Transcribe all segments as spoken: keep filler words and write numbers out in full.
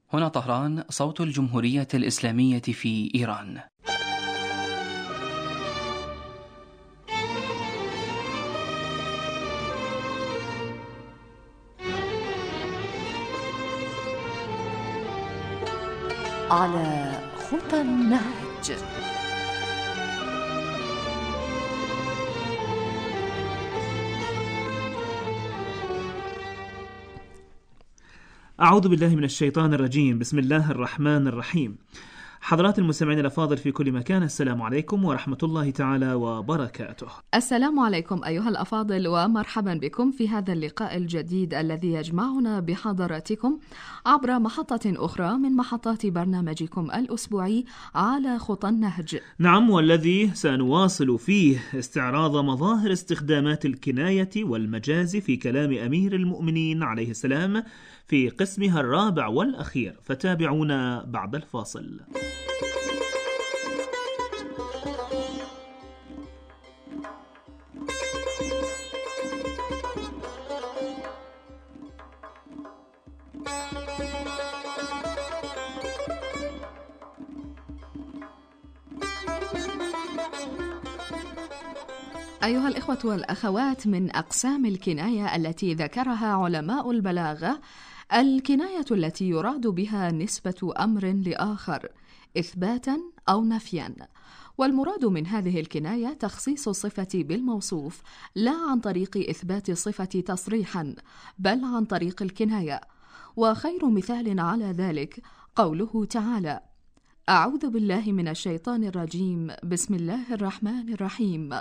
هنا طهران، صوت الجمهورية الإسلامية في إيران. على خطى النهج. أعوذ بالله من الشيطان الرجيم. بسم الله الرحمن الرحيم. حضرات المستمعين الأفاضل في كل مكان، السلام عليكم ورحمة الله تعالى وبركاته. السلام عليكم أيها الأفاضل، ومرحبا بكم في هذا اللقاء الجديد الذي يجمعنا بحضراتكم عبر محطة أخرى من محطات برنامجكم الأسبوعي على خطى النهج. نعم، والذي سنواصل فيه استعراض مظاهر استخدامات الكناية والمجاز في كلام أمير المؤمنين عليه السلام في قسمها الرابع والأخير، فتابعونا بعد الفاصل. أيها الإخوة والأخوات، من أقسام الكناية التي ذكرها علماء البلاغة الكناية التي يراد بها نسبة أمر لآخر إثباتا أو نفيا، والمراد من هذه الكناية تخصيص الصفة بالموصوف لا عن طريق إثبات الصفة تصريحا، بل عن طريق الكناية. وخير مثال على ذلك قوله تعالى: أعوذ بالله من الشيطان الرجيم، بسم الله الرحمن الرحيم.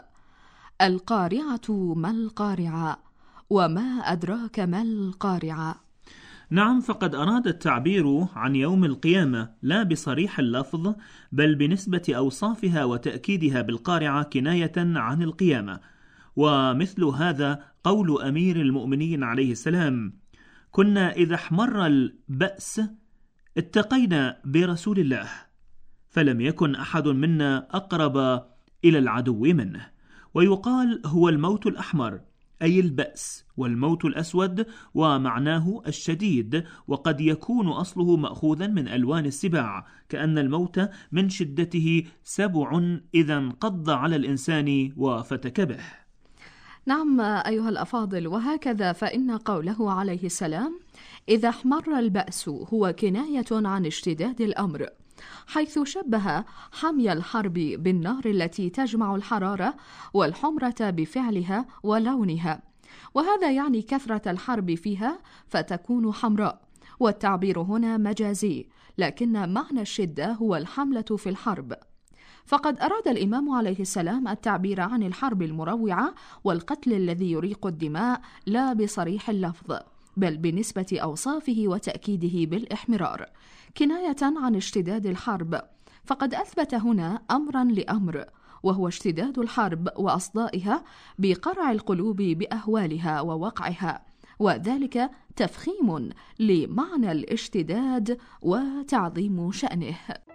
القارعة ما القارعة، وما أدراك ما القارعة. نعم، فقد أراد التعبير عن يوم القيامة لا بصريح اللفظ، بل بنسبة أوصافها وتأكيدها بالقارعة كناية عن القيامة. ومثل هذا قول أمير المؤمنين عليه السلام: كنا إذا احمر البأس اتقينا برسول الله، فلم يكن أحد منا أقرب إلى العدو منه. ويقال هو الموت الأحمر أي البأس، والموت الأسود ومعناه الشديد، وقد يكون أصله مأخوذا من ألوان السباع، كأن الموت من شدته سبع إذا انقض على الإنسان وفتك به. نعم أيها الأفاضل، وهكذا فإن قوله عليه السلام إذا احمر البأس هو كناية عن اشتداد الأمر، حيث شبه حمي الحرب بالنار التي تجمع الحرارة والحمرة بفعلها ولونها، وهذا يعني كثرة الحرب فيها فتكون حمراء. والتعبير هنا مجازي، لكن معنى الشدة هو الحملة في الحرب. فقد أراد الإمام عليه السلام التعبير عن الحرب المروعة والقتل الذي يريق الدماء لا بصريح اللفظ، بل بنسبة أوصافه وتأكيده بالإحمرار كناية عن اشتداد الحرب. فقد أثبت هنا أمرا لأمر، وهو اشتداد الحرب وأصدائها بقرع القلوب بأهوالها ووقعها، وذلك تفخيم لمعنى الاشتداد وتعظيم شأنه.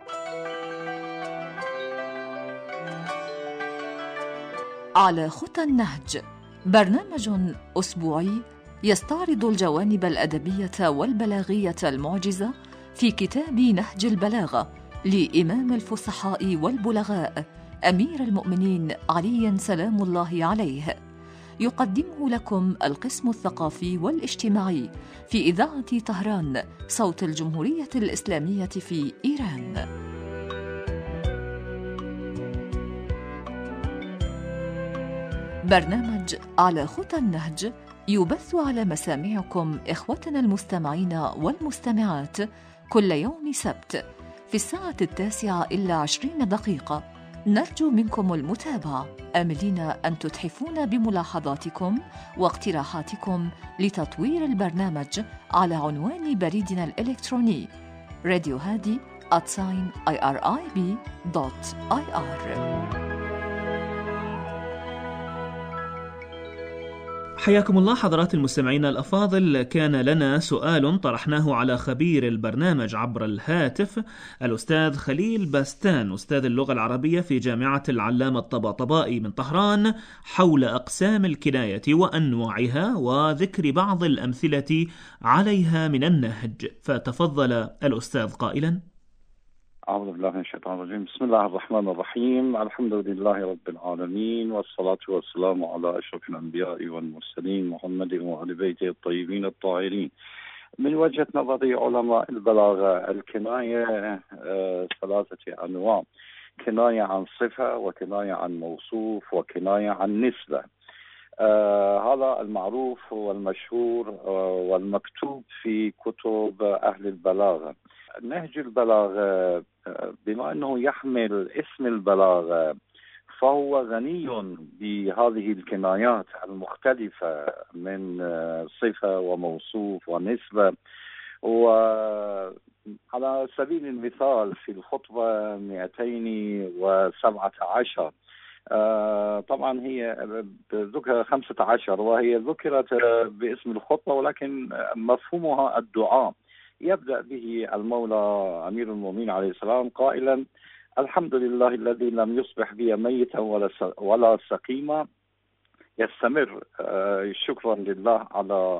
على خطى النهج، برنامج أسبوعي يستعرض الجوانب الأدبية والبلاغية المعجزة في كتاب نهج البلاغة لإمام الفصحاء والبلغاء أمير المؤمنين علي سلام الله عليه. يقدمه لكم القسم الثقافي والاجتماعي في إذاعة طهران، صوت الجمهورية الإسلامية في إيران. برنامج على خطى النهج يبث على مسامعكم إخوتنا المستمعين والمستمعات كل يوم سبت في الساعة التاسعة إلا عشرين دقيقة. نرجو منكم المتابعة، آملين أن تتحفون بملاحظاتكم واقتراحاتكم لتطوير البرنامج على عنوان بريدنا الإلكتروني راديو هادي آت ساين آي آر آي بي دوت آي آر. حياكم الله حضرات المستمعين الأفاضل. كان لنا سؤال طرحناه على خبير البرنامج عبر الهاتف الأستاذ خليل باستان أستاذ اللغة العربية في جامعة العلامة الطباطبائي من طهران حول أقسام الكناية وأنواعها وذكر بعض الأمثلة عليها من النهج. فتفضل الأستاذ قائلا: أعوذ بالله من الشيطان الرجيم. بسم الله الرحمن الرحيم. الحمد لله رب العالمين، والصلاة والسلام على أشرف الأنبياء والمرسلين محمد وآل بيته الطيبين الطاهرين. من وجهة نظر علماء البلاغة الكناية آه ثلاثة أنواع: كناية عن صفة، وكناية عن موصوف، وكناية عن نسبة. آه هذا المعروف والمشهور آه والمكتوب في كتب أهل البلاغة. نهج البلاغة بما أنه يحمل اسم البلاغة فهو غني بهذه الكنايات المختلفة من صفة وموصوف ونسبة. وعلى سبيل المثال في الخطبة مئتين وسبعة عشر طبعا هي ذكر خمسة عشر، وهي ذكرت باسم الخطبة ولكن مفهومها الدعاء. يبدأ به المولى أمير المؤمنين عليه السلام قائلا: الحمد لله الذي لم يصبح بي ميتا ولا ولا سقيما. يستمر شكرا لله على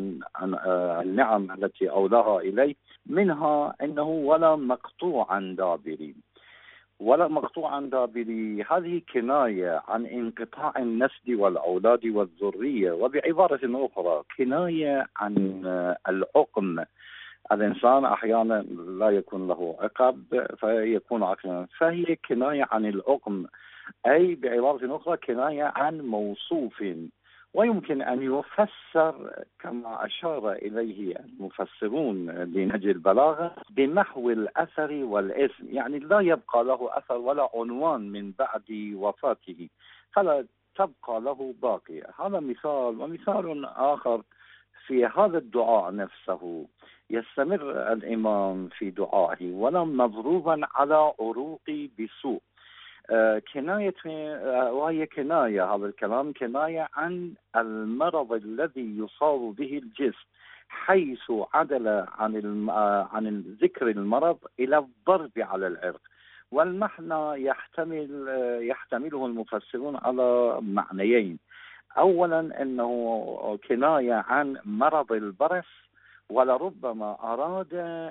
النعم التي أولاها إليه، منها أنه ولا مقطوعا دابري. ولا مقطوعا دابري هذه كناية عن انقطاع النسل والأولاد والذرية، وبعبارة أخرى كناية عن العقم. الإنسان أحيانا لا يكون له عقب فيكون عقلا، فهي كناية عن العقم، أي بعبارة أخرى كناية عن موصوف. ويمكن أن يفسر كما أشار إليه المفسرون لنهج البلاغة بمحو الأثر والاسم، يعني لا يبقى له أثر ولا عنوان من بعد وفاته فلا تبقى له باقية. هذا مثال. ومثال آخر في هذا الدعاء نفسه: يستمر الإمام في دعائه: ولا مضروبا على عروقي بسوء. آه كناية آه وهي كناية، هذا الكلام كناية عن المرض الذي يصاب به الجسم، حيث عدل عن آه عن ذكر المرض إلى الضرب على العرق. والمعنى يحتمل آه يحتمله المفسرون على معنيين: أولا أنه كناية عن مرض البرص، ولربما أراد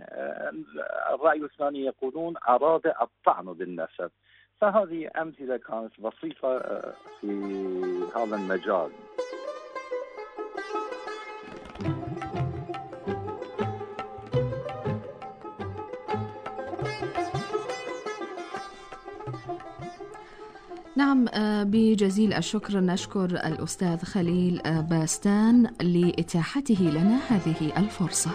الرأي الثاني يقولون أراد الطعن بالنسب. فهذه أمثلة كانت بسيطة في هذا المجال. نعم، بجزيل الشكر نشكر الأستاذ خليل باستان لإتاحته لنا هذه الفرصة.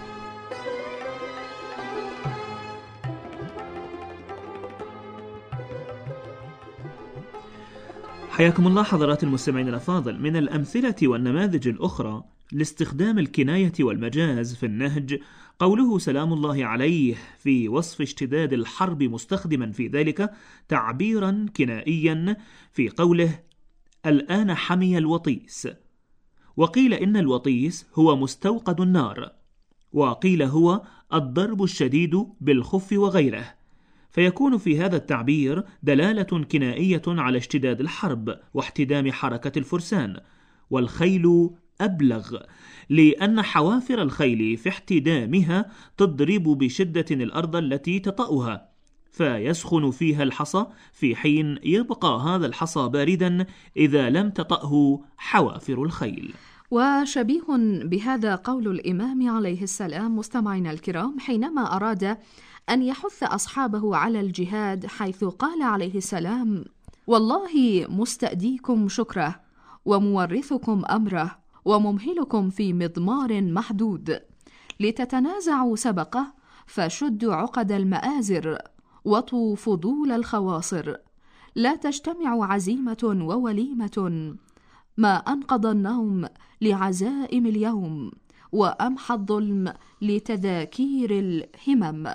حياكم الله حضرات المستمعين الأفاضل. من الأمثلة والنماذج الأخرى لاستخدام الكناية والمجاز في النهج قوله سلام الله عليه في وصف اشتداد الحرب، مستخدما في ذلك تعبيرا كنائيا في قوله: الآن حمي الوطيس. وقيل إن الوطيس هو مستوقد النار، وقيل هو الضرب الشديد بالخف وغيره، فيكون في هذا التعبير دلالة كنائية على اشتداد الحرب واحتدام حركة الفرسان. والخيل أبلغ، لأن حوافر الخيل في احتدامها تضرب بشدة الأرض التي تطأها، فيسخن فيها الحصى، في حين يبقى هذا الحصى باردا إذا لم تطأه حوافر الخيل. وشبيه بهذا قول الإمام عليه السلام مستمعينا الكرام حينما أراد أن يحث أصحابه على الجهاد، حيث قال عليه السلام: والله مستأديكم شكره، ومورثكم أمره، وممهلكم في مضمار محدود، لتتنازعوا سبقه، فشدوا عقد المآزر، وطوا فضول الخواصر، لا تجتمع عزيمة ووليمة، ما أنقض النوم لعزائم اليوم، وأمحى الظلم لتذاكير الهمم.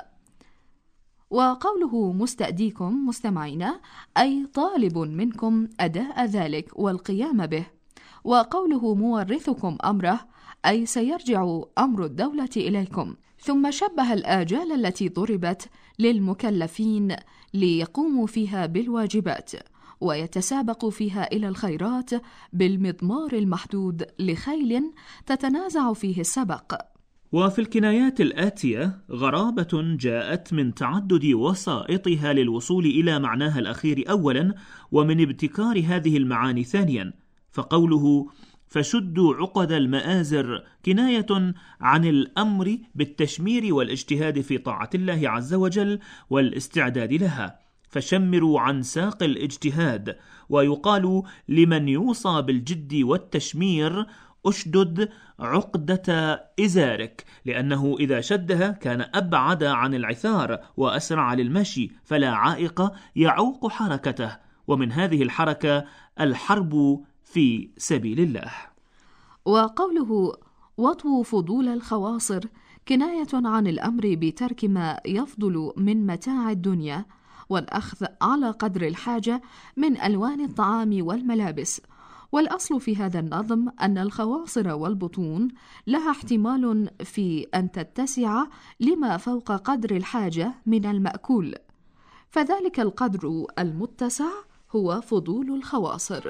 وقوله مستأديكم مستمعينا أي طالب منكم أداء ذلك والقيام به. وقوله مورثكم أمره أي سيرجع أمر الدولة إليكم. ثم شبه الآجال التي ضربت للمكلفين ليقوموا فيها بالواجبات ويتسابقوا فيها إلى الخيرات بالمضمار المحدود لخيل تتنازع فيه السبق. وفي الكنايات الآتية غرابة جاءت من تعدد وسائطها للوصول إلى معناها الأخير أولا، ومن ابتكار هذه المعاني ثانيا. فقوله فشدوا عقد المآزر كناية عن الأمر بالتشمير والاجتهاد في طاعة الله عز وجل والاستعداد لها، فشمروا عن ساق الاجتهاد. ويقال لمن يوصى بالجد والتشمير أشدد عقدة إزارك، لأنه إذا شدها كان أبعد عن العثار وأسرع للمشي، فلا عائق يعوق حركته، ومن هذه الحركة الحرب في سبيل الله. وقوله وطوا فضول الخواصر كناية عن الأمر بترك ما يفضل من متاع الدنيا والأخذ على قدر الحاجة من ألوان الطعام والملابس. والأصل في هذا النظم أن الخواصر والبطون لها احتمال في أن تتسع لما فوق قدر الحاجة من المأكول، فذلك القدر المتسع هو فضول الخواصر.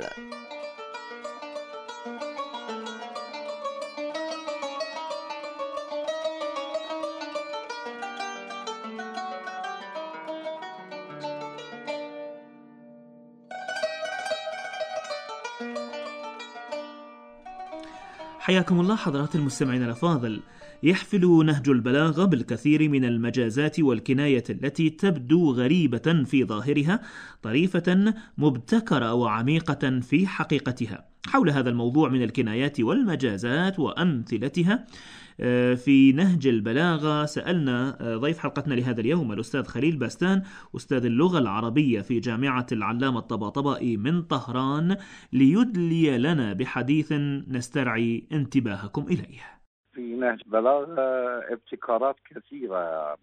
حياكم الله حضرات المستمعين الأفاضل. يحفل نهج البلاغة بالكثير من المجازات والكناية التي تبدو غريبة في ظاهرها، طريفة مبتكرة وعميقة في حقيقتها. حول هذا الموضوع من الكنايات والمجازات وأمثلتها في نهج البلاغة سألنا ضيف حلقتنا لهذا اليوم الأستاذ خليل باستان، أستاذ اللغة العربية في جامعة العلامة الطباطبائي من طهران، ليدلي لنا بحديث نسترعي انتباهكم إليه. في نهج البلاغة ابتكارات كثيرة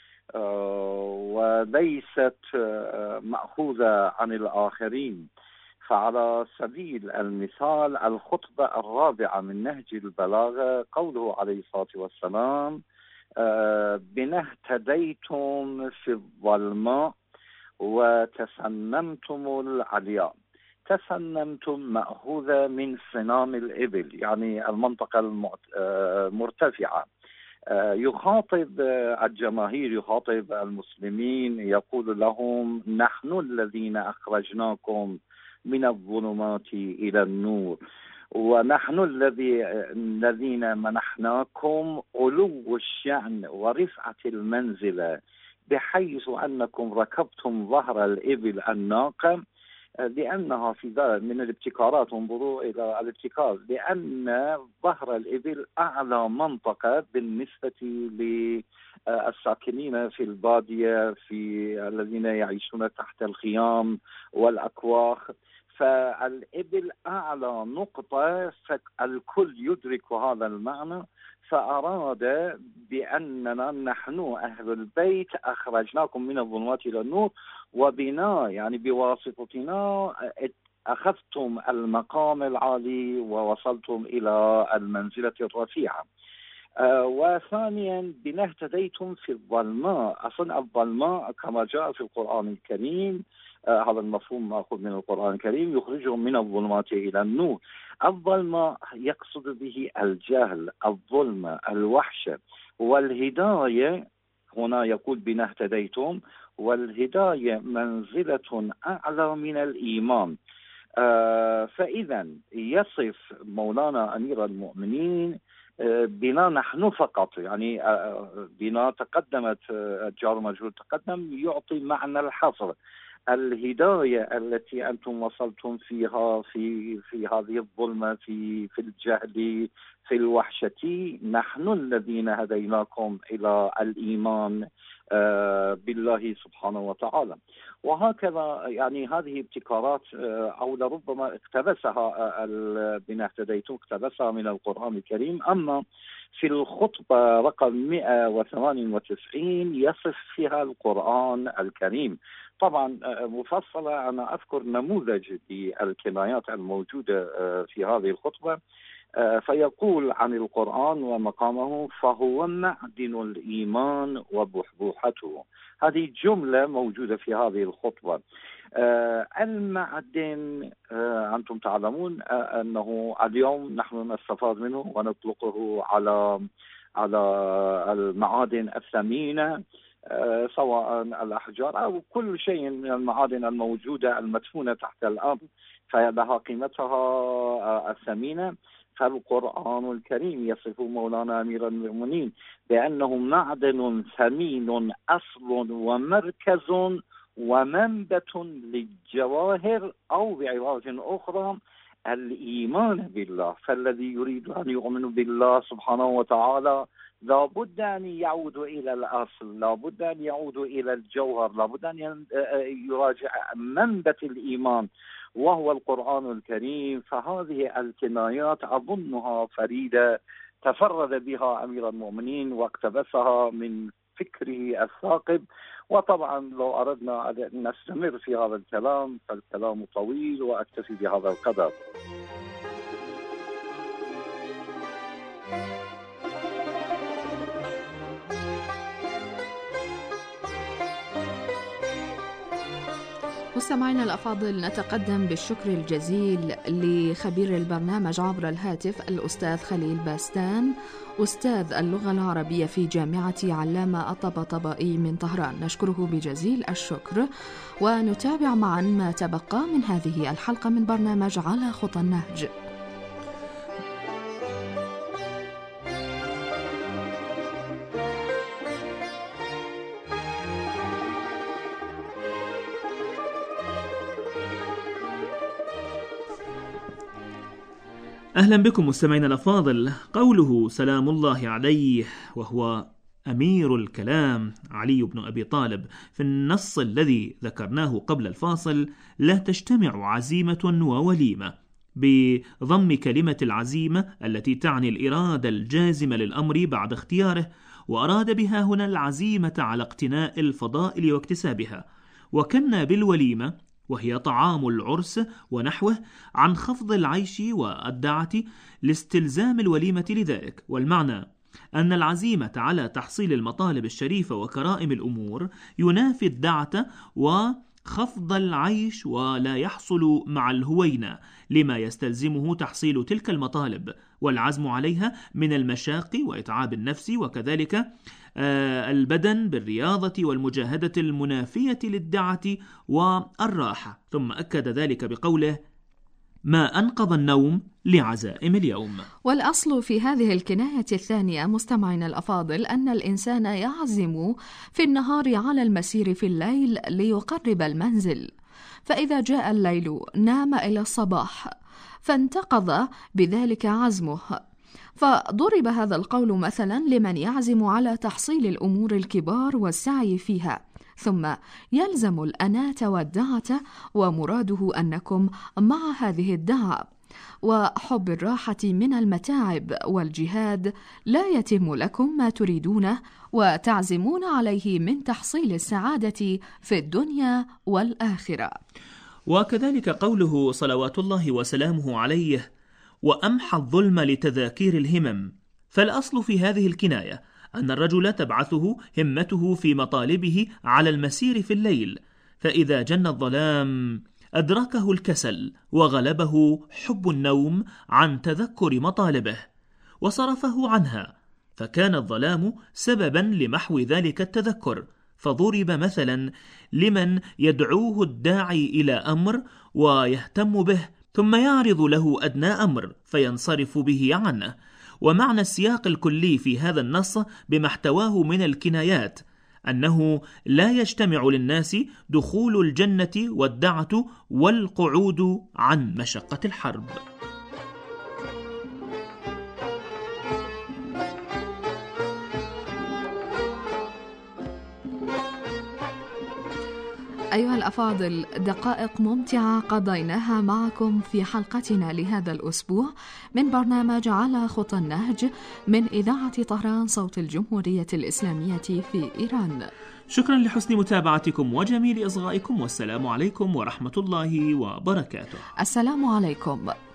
وليست مأخوذة عن الآخرين. فعلى سبيل المثال الخطبة الرابعة من نهج البلاغة قوله عليه الصلاة والسلام بنا اهتديتم في الظلماء وتسنمتم العلياء. تسنمتم مأخوذة من سنام الإبل، يعني المنطقة المرتفعة. يخاطب الجماهير، يخاطب المسلمين، يقول لهم نحن الذين أخرجناكم من الظلمات إلى النور، ونحن الذي الذين منحناكم علو الشأن ورفعة المنزلة، بحيث أنكم ركبتم ظهر الإبل الناقة، لأنها في ذلك من الابتكارات. انظروا إلى الابتكار، لأن ظهر الإبل أعلى منطقة بالنسبة للساكنين في البادية، في الذين يعيشون تحت الخيام والأكواخ. فالإبل أعلى نقطة، فالكل يدرك هذا المعنى. فأراد بأننا نحن أهل البيت أخرجناكم من الظلمات إلى النور، وبنا يعني بواسطتنا أخذتم المقام العالي ووصلتم إلى المنزلة الرفيعة. آه وثانيا بنا اهتديتم في الظلماء. أصلا الظلماء كما جاء في القرآن الكريم، آه هذا المفهوم مأخوذ من القرآن الكريم، يخرجهم من الظلمات إلى النور. الظلماء يقصد به الجهل، الظلمة، الوحشة. والهداية هنا يقول بنا اهتديتم، والهداية منزلة أعلى من الإيمان. آه فإذا يصف مولانا أمير المؤمنين بنا نحن فقط، يعني بنا تقدمت الجار مجهول تقدم، يعطي معنى الحصر. الهداية التي أنتم وصلتم فيها في في هذه الظلمة، في في الجهل، في الوحشة، نحن الذين هديناكم إلى الإيمان بالله سبحانه وتعالى. وهكذا يعني هذه ابتكارات أو لربما اقتبسها بن اهتديتم اقتبسها من القرآن الكريم. أما في الخطبة رقم مئة وثمانية وتسعين يصف فيها القرآن الكريم طبعا مفصلة. أنا أذكر نموذج للكنايات الموجودة في هذه الخطبة. فيقول عن القرآن ومقامه: فهو معدن الإيمان وبحبوحته. هذه جملة موجودة في هذه الخطبة. المعدن أنتم تعلمون أنه اليوم نحن نستفاد منه ونطلقه على على المعادن الثمينة، سواء الأحجار أو كل شيء من المعادن الموجودة المدفونة تحت الأرض فلها قيمتها الثمينة. فالقرآن الكريم يصف مولانا أمير المؤمنين بأنه معدن ثمين أصل ومركز ومنبت للجواهر، أو بعبارة أخرى الإيمان بالله. فالذي يريد أن يؤمن بالله سبحانه وتعالى لا بد أن يعود إلى الأصل، لا بد أن يعود إلى الجوهر، لا بد أن يراجع منبت الإيمان وهو القرآن الكريم. فهذه الكنايات أظنها فريدة تفرد بها أمير المؤمنين واقتبسها من فكره الثاقب. وطبعا لو أردنا أن نستمر في هذا الكلام فالكلام طويل، وأكتفي بهذا القدر. مستمعينا الأفاضل، نتقدم بالشكر الجزيل لخبير البرنامج عبر الهاتف الأستاذ خليل باستان، أستاذ اللغة العربية في جامعة علامة الطباطبائي من طهران. نشكره بجزيل الشكر، ونتابع معا ما تبقى من هذه الحلقة من برنامج على خطى النهج. أهلا بكم مستمعينا الأفاضل. قوله سلام الله عليه وهو أمير الكلام علي بن أبي طالب في النص الذي ذكرناه قبل الفاصل لا تجتمع عزيمة ووليمة، بضم كلمة العزيمة التي تعني الإرادة الجازمة للأمر بعد اختياره، وأراد بها هنا العزيمة على اقتناء الفضائل واكتسابها. وكنا بالوليمة وهي طعام العرس ونحوه عن خفض العيش والدعة لاستلزام الوليمة لذلك. والمعنى أن العزيمة على تحصيل المطالب الشريفة وكرائم الأمور ينافي الدعة وخفض العيش، ولا يحصل مع الهوينة لما يستلزمه تحصيل تلك المطالب والعزم عليها من المشاق وإتعاب النفس، وكذلك البدن بالرياضة والمجاهدة المنافية للدعة والراحة. ثم أكد ذلك بقوله: ما أنقض النوم لعزائم اليوم. والأصل في هذه الكناية الثانية مستمعين الأفاضل أن الإنسان يعزم في النهار على المسير في الليل ليقرب المنزل، فإذا جاء الليل نام إلى الصباح فانتقض بذلك عزمه. فضرب هذا القول مثلا لمن يعزم على تحصيل الأمور الكبار والسعي فيها، ثم يلزم الأناة والدعة، ومراده أنكم مع هذه الدعة وحب الراحة من المتاعب والجهاد لا يتم لكم ما تريدونه وتعزمون عليه من تحصيل السعادة في الدنيا والآخرة. وكذلك قوله صلوات الله وسلامه عليه: وأمحى الظلم لتذاكير الهمم. فالأصل في هذه الكناية أن الرجل تبعثه همته في مطالبه على المسير في الليل، فإذا جن الظلام أدركه الكسل وغلبه حب النوم عن تذكر مطالبه وصرفه عنها، فكان الظلام سببا لمحو ذلك التذكر. فضرب مثلا لمن يدعوه الداعي إلى أمر ويهتم به، ثم يعرض له أدنى أمر فينصرف به عنه. ومعنى السياق الكلي في هذا النص بما احتواه من الكنايات أنه لا يجتمع للناس دخول الجنة والدعة والقعود عن مشقة الحرب. أيها الأفاضل، دقائق ممتعة قضيناها معكم في حلقتنا لهذا الأسبوع من برنامج على خطى النهج من إذاعة طهران صوت الجمهورية الإسلامية في إيران. شكرا لحسن متابعتكم وجميل إصغائكم، والسلام عليكم ورحمة الله وبركاته. السلام عليكم.